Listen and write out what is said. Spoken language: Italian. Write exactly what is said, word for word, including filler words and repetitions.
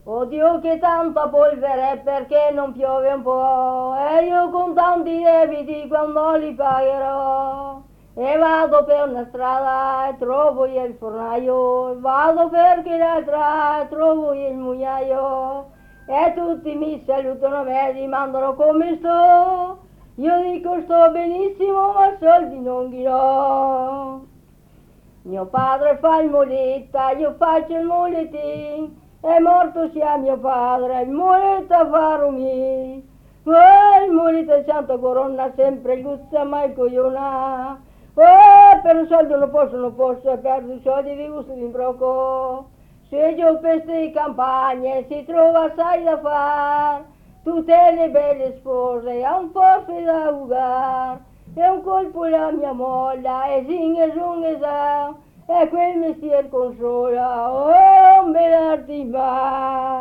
Oddio che tanta polvere perché non piove un po', e io con tanti debiti quando li pagherò. E vado per una strada e trovo io il fornaio, vado per l'altra e trovo io il mugnaio, e tutti mi salutano e mi mandano come sto. Io dico sto benissimo ma soldi non dirò. Mio padre fa il muletta, io faccio il mulettino, è morto sia mio padre, il muletta fa rumì. Oh, il muletta è Santa Corona, sempre gusta mai cogliona. Oh, per un soldo non posso, non posso, perdo i soldi di gusto di imbrocco. Se io feste di campagne si trova assai da far, tutte le belle spose ha un forfe da ugar. E un colpo la mia molla, e zing e zung e zang, e quel mestier consola, oh, me l'arti mai.